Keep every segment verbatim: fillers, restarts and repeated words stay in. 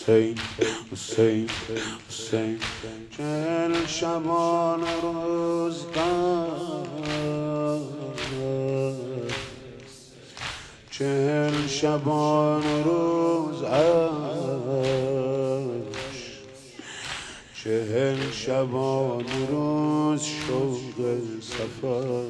حسین حسین حسین چهل شبان روز چهل شبان روز عشق چهل شبان روز شوق سفر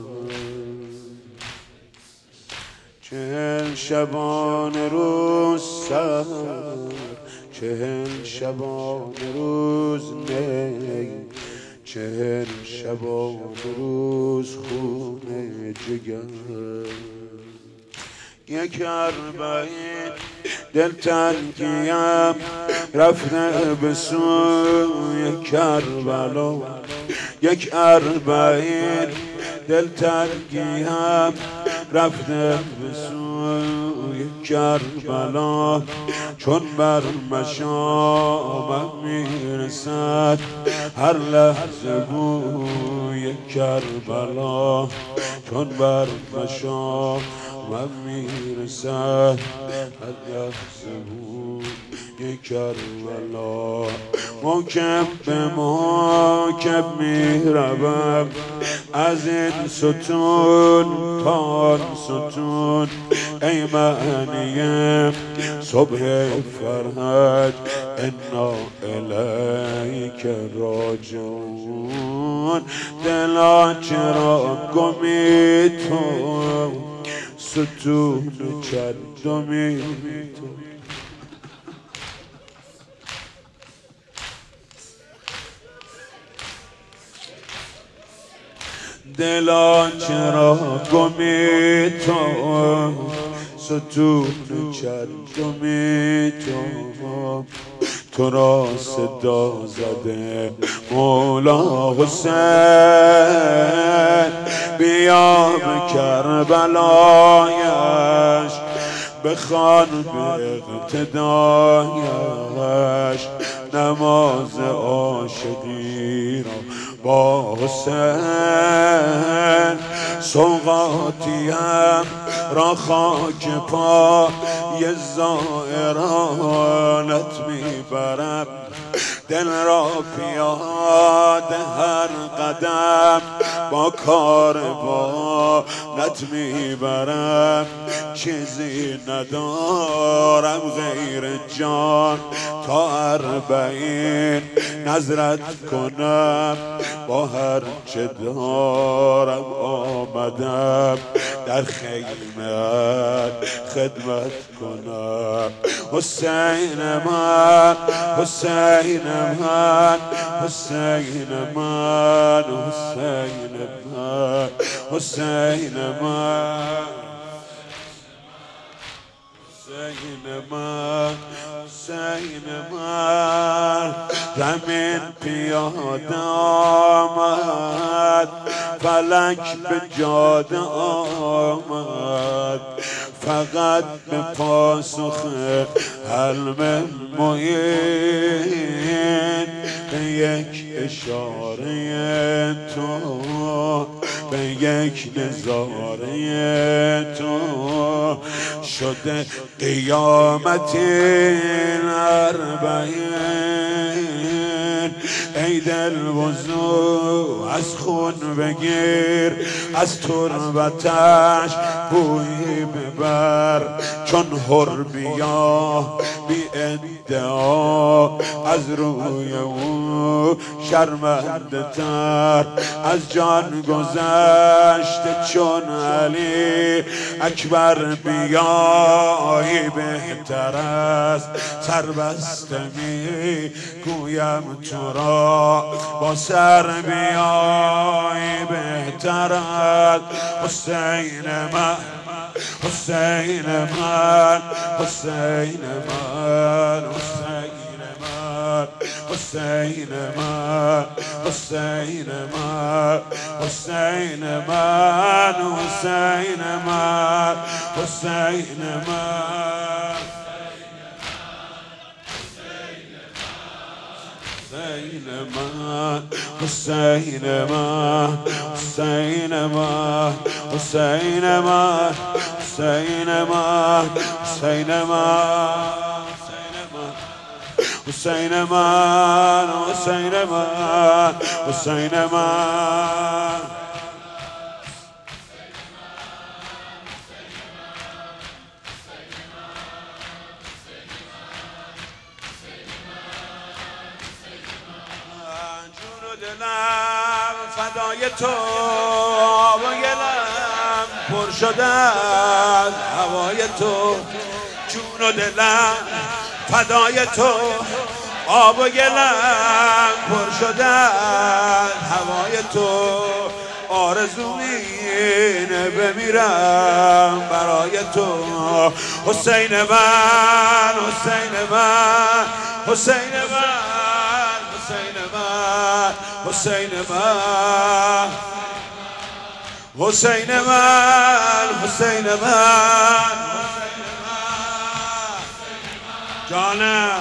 چهل شبان روز سر چهل شبان روز نی چهل شبان روز خون جگر یک اربعین دلتنگیم رفته به سوی کربلا یک اربعین دلتنگیم رفته به سوی کربلا چون بر مشامم میرسد هر لحظه بوی کربلا چون بر مشامم من میرسد هر لحظه بوی کربلا محکم به محکم میروم از این ستون تا آن ستون ای معنی صبح فرحت انا الیک راجعون دلا چرا گمی تو ستون چندمی تو دلا چرا گمی تو ستون چندمی تو تو را صدا زده مولا حسین بیا به کربلایش بخوان به اقتدایش نماز عاشقی را با حسین سوغاتیم را خاک پای زائرانت میبرم دل را پیاده هر قدم با کاروانت میبرم چیزی ندارم غیر جان تا اربعین نظرت کنم با هر چه دارم آمدم در خیمت خدمت کنم حسین من حسین من حسین من حسین من حسین من حسین من حسین من زمین پیاده آمد فلک به جاده آمد فقط به پاسخ حلم معین به یک اشاره تو به یک نظاره تو شده قیامت این اربعین ای دل وضو از خون بگیر از تربتش بویی ببر چون حر بیا بی ادعا از روی او شرمنده تر از جان گذشته چون علی اکبر بیایی بهتر است سربسته می گویم تو را با سر بیایی بهتر است حسین من حسین من حسین من حسین من حسین من حسین من حسین من حسین من حسین من حسین من حسین من حسین من حسین من حسین من حسین من حسین من حسین من حسین من جون و دلم فدای تو و گلم پر شده از هوای تو جون و دلم فدای تو آب و گلم پر شده از هوای تو آرزو اینه بمیرم برای تو حسین من حسین من حسین من حسین من حسین من حسین من حسین من جانم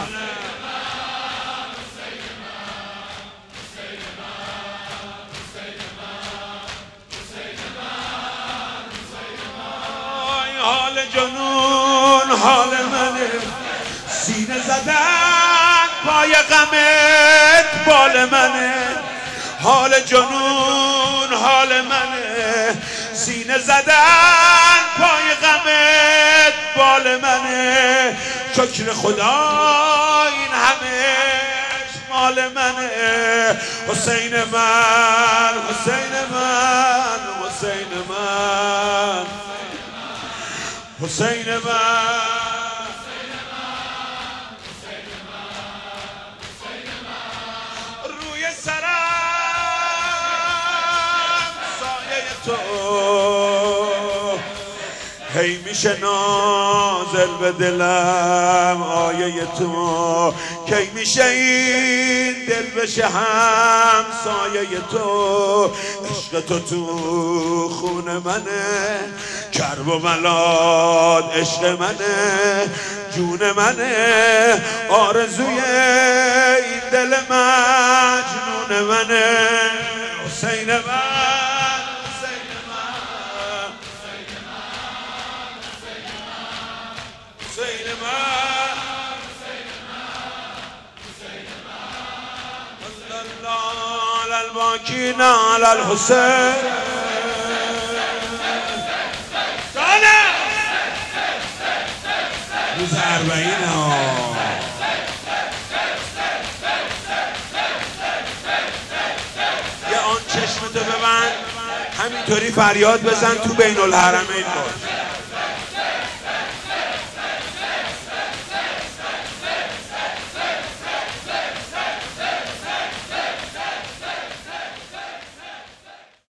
حال جنون حال منه سینه زدن پای غمت بال منه حال جنون حال منه سینه زدن پای غمت بال منه شکر خدا این همش مال منه حسین من حسین من حسین من حسین من روی سرم سایه تو هی میشه نازل به دلم آیه تو کی میشه این دل بشه هم سایه تو عشق تو تو خون منه کرب و ملال عشق منه جون منه آرزوی این دل مجنون منه حسین من حسین من حسین من الله علی الباکین علی الحسین روز اربعین ها یه آن چشمتو ببند همینطوری فریاد بزن تو بین الحرمین باش